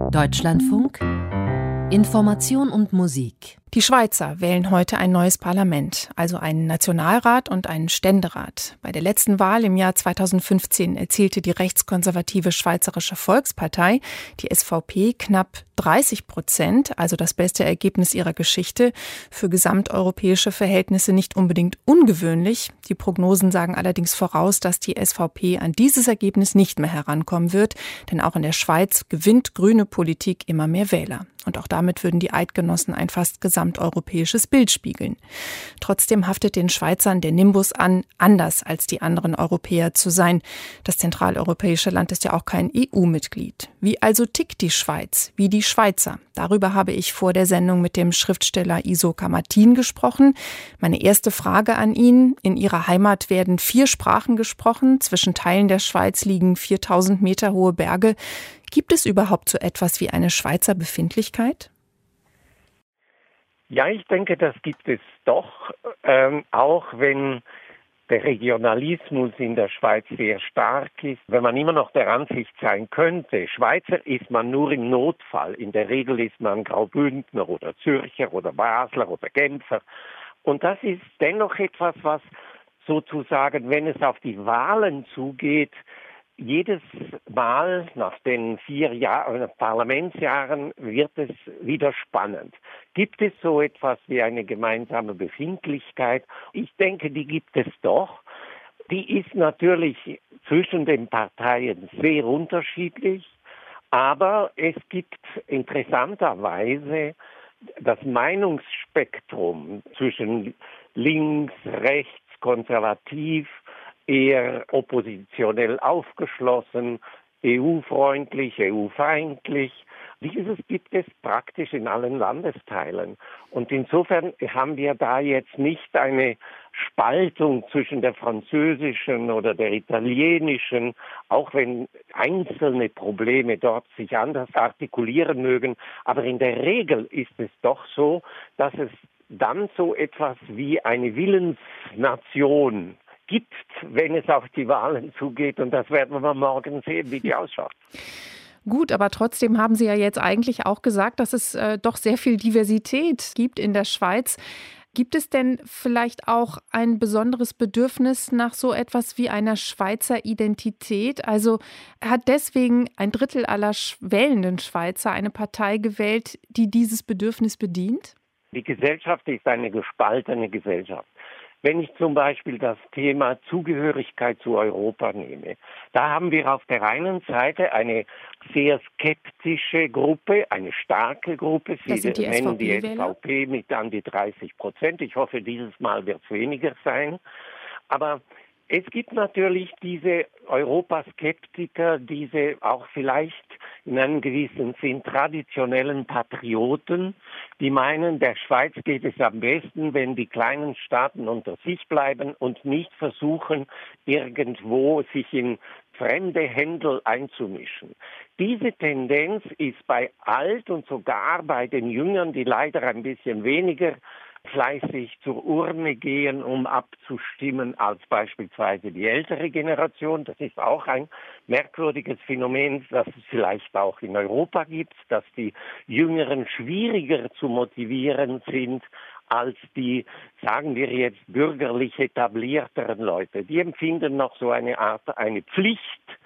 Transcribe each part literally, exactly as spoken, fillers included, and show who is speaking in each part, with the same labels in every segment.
Speaker 1: Deutschlandfunk Information und Musik.
Speaker 2: Die Schweizer wählen heute ein neues Parlament, also einen Nationalrat und einen Ständerat. Bei der letzten Wahl im Jahr zweitausendfünfzehn erzielte die rechtskonservative Schweizerische Volkspartei, die S V P, knapp dreißig Prozent, also das beste Ergebnis ihrer Geschichte. Für gesamteuropäische Verhältnisse nicht unbedingt ungewöhnlich. Die Prognosen sagen allerdings voraus, dass die S V P an dieses Ergebnis nicht mehr herankommen wird, denn auch in der Schweiz gewinnt grüne Politik immer mehr Wähler. Und auch damit würden die Eidgenossen ein fast gesamteuropäisches Bild spiegeln. Trotzdem haftet den Schweizern der Nimbus an, anders als die anderen Europäer zu sein. Das zentraleuropäische Land ist ja auch kein E U-Mitglied. Wie also tickt die Schweiz? Wie die Schweizer? Darüber habe ich vor der Sendung mit dem Schriftsteller Iso Kamartin gesprochen. Meine erste Frage an ihn: In Ihrer Heimat werden vier Sprachen gesprochen. Zwischen Teilen der Schweiz liegen viertausend Meter hohe Berge. Gibt es überhaupt so etwas wie eine Schweizer Befindlichkeit?
Speaker 3: Ja, ich denke, das gibt es doch, ähm, auch wenn der Regionalismus in der Schweiz sehr stark ist. Wenn man immer noch der Ansicht sein könnte, Schweizer ist man nur im Notfall. In der Regel ist man Graubündner oder Zürcher oder Basler oder Genfer. Und das ist dennoch etwas, was sozusagen, wenn es auf die Wahlen zugeht, jedes Mal nach den vier Jahr- Parlamentsjahren wird es wieder spannend. Gibt es so etwas wie eine gemeinsame Befindlichkeit? Ich denke, die gibt es doch. Die ist natürlich zwischen den Parteien sehr unterschiedlich, aber es gibt interessanterweise das Meinungsspektrum zwischen links, rechts, konservativ, eher oppositionell aufgeschlossen, E U-freundlich, E U-feindlich. Dieses gibt es praktisch in allen Landesteilen. Und insofern haben wir da jetzt nicht eine Spaltung zwischen der französischen oder der italienischen, auch wenn einzelne Probleme dort sich anders artikulieren mögen. Aber in der Regel ist es doch so, dass es dann so etwas wie eine Willensnation gibt, wenn es auf die Wahlen zugeht. Und das werden wir morgen sehen, wie die ausschaut.
Speaker 2: Gut, aber trotzdem haben Sie ja jetzt eigentlich auch gesagt, dass es äh, doch sehr viel Diversität gibt in der Schweiz. Gibt es denn vielleicht auch ein besonderes Bedürfnis nach so etwas wie einer Schweizer Identität? Also hat deswegen ein Drittel aller wählenden Schweizer eine Partei gewählt, die dieses Bedürfnis bedient?
Speaker 3: Die Gesellschaft ist eine gespaltene Gesellschaft. Wenn ich zum Beispiel das Thema Zugehörigkeit zu Europa nehme, da haben wir auf der einen Seite eine sehr skeptische Gruppe, eine starke Gruppe. Sie
Speaker 2: die
Speaker 3: nennen die S V P mit an die dreißig Prozent. Ich hoffe, dieses Mal wird es weniger sein. Aber es gibt natürlich diese Europaskeptiker, diese auch vielleicht in einem gewissen Sinn traditionellen Patrioten, die meinen, der Schweiz geht es am besten, wenn die kleinen Staaten unter sich bleiben und nicht versuchen, irgendwo sich in fremde Händel einzumischen. Diese Tendenz ist bei alt und sogar bei den Jüngern, die leider ein bisschen weniger fleißig zur Urne gehen, um abzustimmen, als beispielsweise die ältere Generation. Das ist auch ein merkwürdiges Phänomen, das es vielleicht auch in Europa gibt, dass die Jüngeren schwieriger zu motivieren sind als die, sagen wir jetzt, bürgerlich etablierteren Leute. Die empfinden noch so eine Art, eine Pflicht,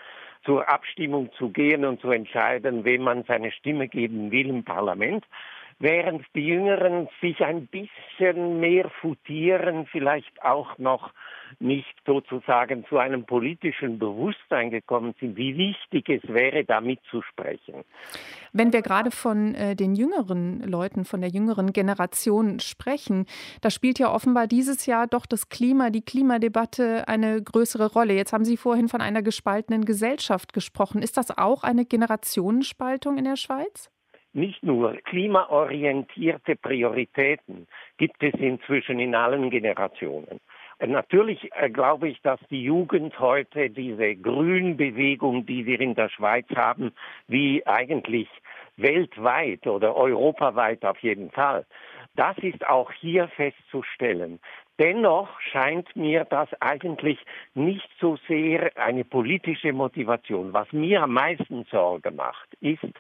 Speaker 3: zur Abstimmung zu gehen und zu entscheiden, wem man seine Stimme geben will im Parlament. Während die Jüngeren sich ein bisschen mehr futieren, vielleicht auch noch nicht sozusagen zu einem politischen Bewusstsein gekommen sind, wie wichtig es wäre, da mitzusprechen.
Speaker 2: Wenn wir gerade von äh, den jüngeren Leuten, von der jüngeren Generation sprechen, da spielt ja offenbar dieses Jahr doch das Klima, die Klimadebatte eine größere Rolle. Jetzt haben Sie vorhin von einer gespaltenen Gesellschaft gesprochen. Ist das auch eine Generationenspaltung in der Schweiz?
Speaker 3: Nicht nur klimaorientierte Prioritäten gibt es inzwischen in allen Generationen. Natürlich äh, glaube ich, dass die Jugend heute diese Grünbewegung, die wir in der Schweiz haben, wie eigentlich weltweit oder europaweit auf jeden Fall, das ist auch hier festzustellen. Dennoch scheint mir das eigentlich nicht so sehr eine politische Motivation. Was mir am meisten Sorge macht, ist,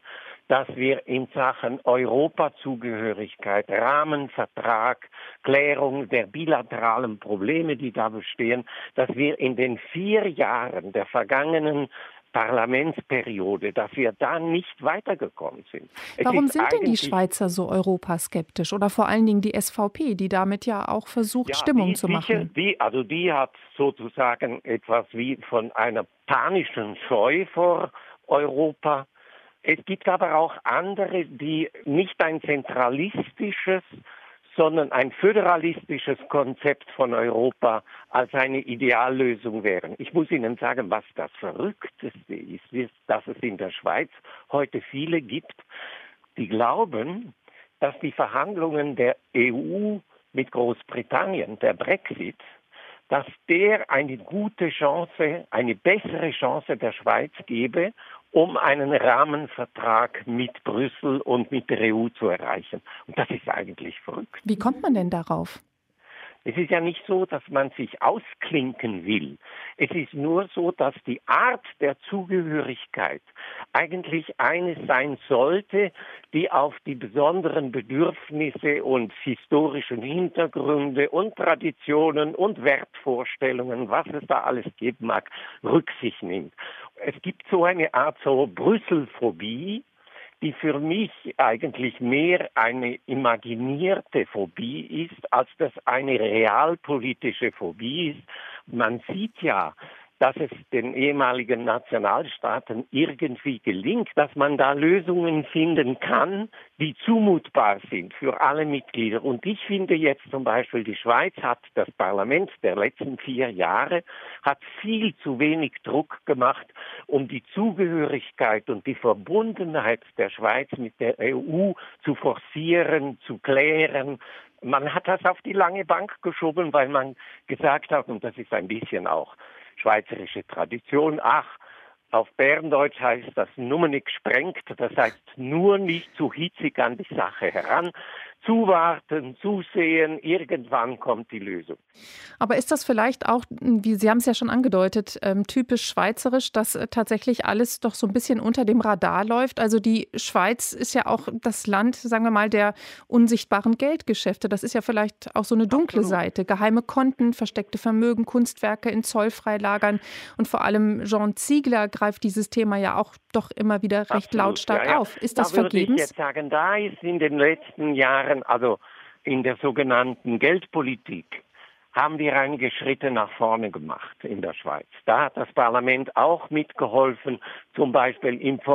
Speaker 3: dass wir in Sachen Europazugehörigkeit, Rahmenvertrag, Klärung der bilateralen Probleme, die da bestehen, dass wir in den vier Jahren der vergangenen Parlamentsperiode, dass wir da nicht weitergekommen sind. Es
Speaker 2: Warum sind denn die Schweizer so europaskeptisch oder vor allen Dingen die S V P, die damit ja auch versucht,
Speaker 3: ja,
Speaker 2: Stimmung
Speaker 3: die,
Speaker 2: zu machen?
Speaker 3: Die, die, also die hat sozusagen etwas wie von einer panischen Scheu vor Europa. Es gibt aber auch andere, die nicht ein zentralistisches, sondern ein föderalistisches Konzept von Europa als eine Ideallösung wären. Ich muss Ihnen sagen, was das Verrückteste ist, ist, dass es in der Schweiz heute viele gibt, die glauben, dass die Verhandlungen der E U mit Großbritannien, der Brexit, dass der eine gute Chance, eine bessere Chance der Schweiz gebe, um einen Rahmenvertrag mit Brüssel und mit der E U zu erreichen. Und das ist eigentlich verrückt.
Speaker 2: Wie kommt man denn darauf?
Speaker 3: Es ist ja nicht so, dass man sich ausklinken will. Es ist nur so, dass die Art der Zugehörigkeit eigentlich eines sein sollte, die auf die besonderen Bedürfnisse und historischen Hintergründe und Traditionen und Wertvorstellungen, was es da alles geben mag, Rücksicht nimmt. Es gibt so eine Art so Brüsselphobie, die für mich eigentlich mehr eine imaginierte Phobie ist, als das eine realpolitische Phobie ist. Man sieht ja, dass es den ehemaligen Nationalstaaten irgendwie gelingt, dass man da Lösungen finden kann, die zumutbar sind für alle Mitglieder. Und ich finde jetzt zum Beispiel, die Schweiz hat, das Parlament der letzten vier Jahre, hat viel zu wenig Druck gemacht, um die Zugehörigkeit und die Verbundenheit der Schweiz mit der E U zu forcieren, zu klären. Man hat das auf die lange Bank geschoben, weil man gesagt hat, und das ist ein bisschen auch schweizerische Tradition, ach, auf Berndeutsch heißt das nur nicht sprengt, das heißt nur nicht zu hitzig an die Sache heran, zuwarten, zusehen, irgendwann kommt die Lösung.
Speaker 2: Aber ist das vielleicht auch, wie Sie haben es ja schon angedeutet, ähm, typisch schweizerisch, dass äh, tatsächlich alles doch so ein bisschen unter dem Radar läuft? Also die Schweiz ist ja auch das Land, sagen wir mal, der unsichtbaren Geldgeschäfte. Das ist ja vielleicht auch so eine dunkle
Speaker 3: Absolut.
Speaker 2: Seite. Geheime Konten, versteckte Vermögen, Kunstwerke in Zollfreilagern. Und vor allem Jean Ziegler greift dieses Thema ja auch doch immer wieder recht
Speaker 3: Absolut,
Speaker 2: lautstark
Speaker 3: ja, ja.
Speaker 2: auf. Ist das
Speaker 3: da würde
Speaker 2: vergebens?
Speaker 3: ich jetzt sagen, da ist in den letzten Jahren, also in der sogenannten Geldpolitik, haben wir einige Schritte nach vorne gemacht in der Schweiz. Da hat das Parlament auch mitgeholfen, zum Beispiel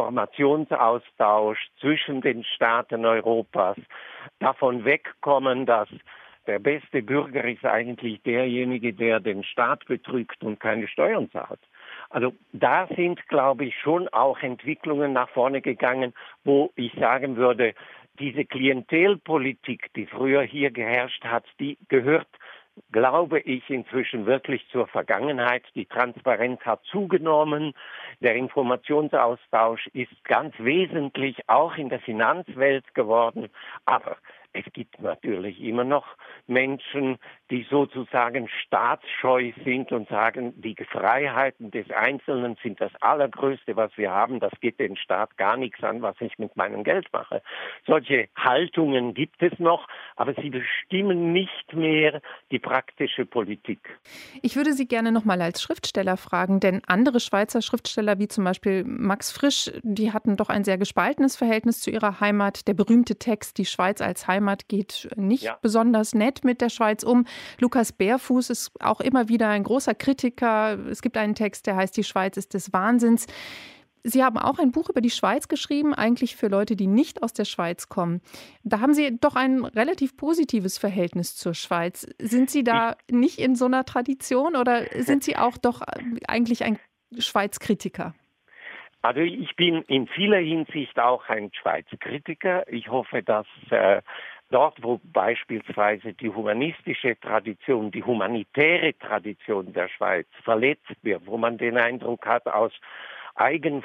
Speaker 3: Informationsaustausch zwischen den Staaten Europas, davon wegkommen, dass der beste Bürger ist eigentlich derjenige, der den Staat betrügt und keine Steuern zahlt. Also da sind, glaube ich, schon auch Entwicklungen nach vorne gegangen, wo ich sagen würde, diese Klientelpolitik, die früher hier geherrscht hat, die gehört, glaube ich, inzwischen wirklich zur Vergangenheit. Die Transparenz hat zugenommen. Der Informationsaustausch ist ganz wesentlich auch in der Finanzwelt geworden. Aber es gibt natürlich immer noch Menschen, die sozusagen staatsscheu sind und sagen, die Freiheiten des Einzelnen sind das Allergrößte, was wir haben. Das geht den Staat gar nichts an, was ich mit meinem Geld mache. Solche Haltungen gibt es noch, aber sie bestimmen nicht mehr die praktische Politik.
Speaker 2: Ich würde Sie gerne noch mal als Schriftsteller fragen, denn andere Schweizer Schriftsteller, wie zum Beispiel Max Frisch, die hatten doch ein sehr gespaltenes Verhältnis zu ihrer Heimat. Der berühmte Text »Die Schweiz als Heimat« geht nicht ja. besonders nett mit der Schweiz um. Lukas Bärfuß ist auch immer wieder ein großer Kritiker. Es gibt einen Text, der heißt »Die Schweiz ist des Wahnsinns«. Sie haben auch ein Buch über die Schweiz geschrieben, eigentlich für Leute, die nicht aus der Schweiz kommen. Da haben Sie doch ein relativ positives Verhältnis zur Schweiz. Sind Sie da nicht in so einer Tradition oder sind Sie auch doch eigentlich ein Schweiz-Kritiker?
Speaker 3: Also ich bin in vieler Hinsicht auch ein Schweiz-Kritiker. Ich hoffe, dass äh, dort, wo beispielsweise die humanistische Tradition, die humanitäre Tradition der Schweiz verletzt wird, wo man den Eindruck hat, aus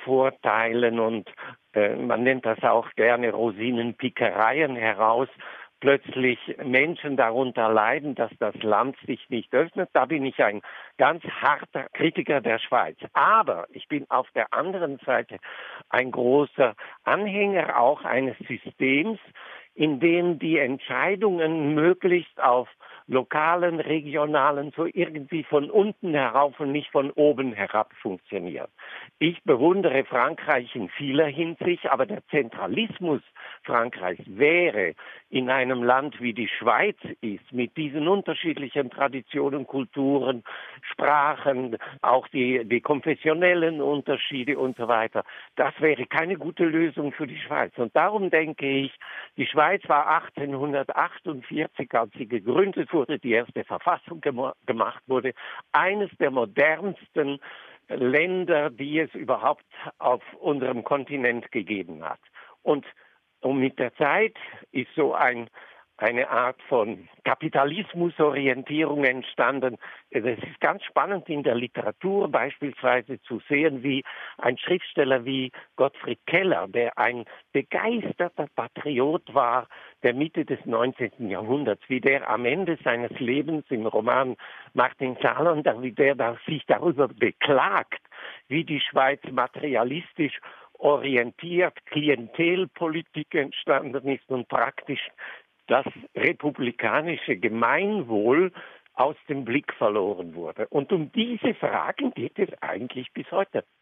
Speaker 3: Eigenvorteilen und äh, man nennt das auch gerne Rosinenpickereien heraus, plötzlich Menschen darunter leiden, dass das Land sich nicht öffnet. Da bin ich ein ganz harter Kritiker der Schweiz. Aber ich bin auf der anderen Seite ein großer Anhänger auch eines Systems, in dem die Entscheidungen möglichst auf lokalen, regionalen, so irgendwie von unten herauf und nicht von oben herab funktionieren. Ich bewundere Frankreich in vieler Hinsicht, aber der Zentralismus Frankreichs wäre in einem Land wie die Schweiz ist, mit diesen unterschiedlichen Traditionen, Kulturen, Sprachen, auch die, die konfessionellen Unterschiede und so weiter, das wäre keine gute Lösung für die Schweiz. Und darum denke ich, die Schweiz war achtzehnhundertachtundvierzig, als sie gegründet wurde, die erste Verfassung gem- gemacht wurde, eines der modernsten Länder, die es überhaupt auf unserem Kontinent gegeben hat. Und, und mit der Zeit ist so ein eine Art von Kapitalismusorientierung entstanden. Es ist ganz spannend in der Literatur beispielsweise zu sehen, wie ein Schriftsteller wie Gottfried Keller, der ein begeisterter Patriot war der Mitte des neunzehnten Jahrhunderts, wie der am Ende seines Lebens im Roman Martin Salander, wie der da sich darüber beklagt, wie die Schweiz materialistisch orientiert, Klientelpolitik entstanden ist und praktisch das republikanische Gemeinwohl aus dem Blick verloren wurde. Und um diese Fragen geht es eigentlich bis heute.